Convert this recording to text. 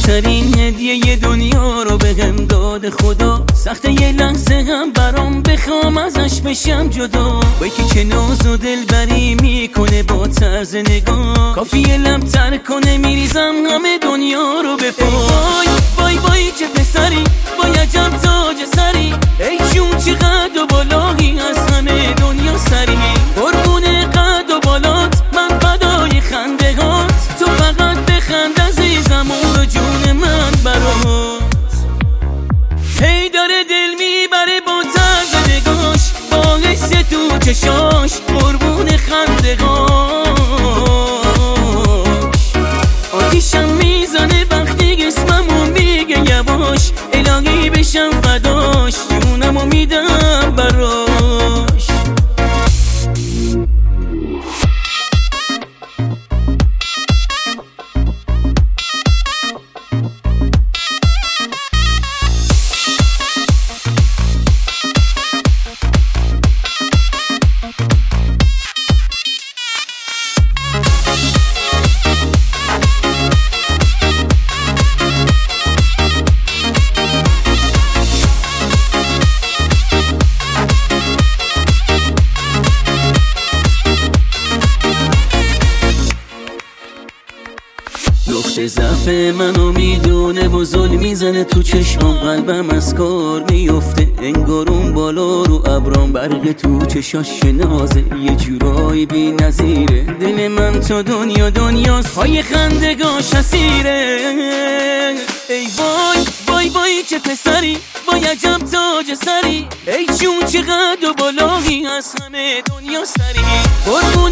بهترین هدیه دنیا رو بهم داده خدا. سخته یه لحظه هم برام بخوام ازش بشم جدا. با یکی که ناز و دلبری میکنه با طرز نگاه، کافیه لب‌تر کنه میریزم همه دنیا رو به پا. وای وای وای چه پسری، با عجب تاج سری، ای جون چه قد و بالایی از همه دنیا سری. قربون قد و بالات من فدای خنده هات، تو فقط بخند عزیزم و جون من برات. هی داره دل میبره با طرز نگاش، با حس تو چشاش، قربون خنده هاش. آتیشم میزنه وقتی اسممو میگه یواش، الهی بشم فداش، جونمو میدم براش. نقطه ضعف منو میدونه و ظلم میزنه تو چشمم، قلبم از کار میفته انگار اون بالا رو ابرام، برق تو چشاش نازه یه جورایی بی نظیره. دل من تو دنیا دنیاست، های خندگاش اسیره. ای وای وای وای چه پسری، با عجب تاج سری، ای جون چه قد و بالایی از همه دنیا سری.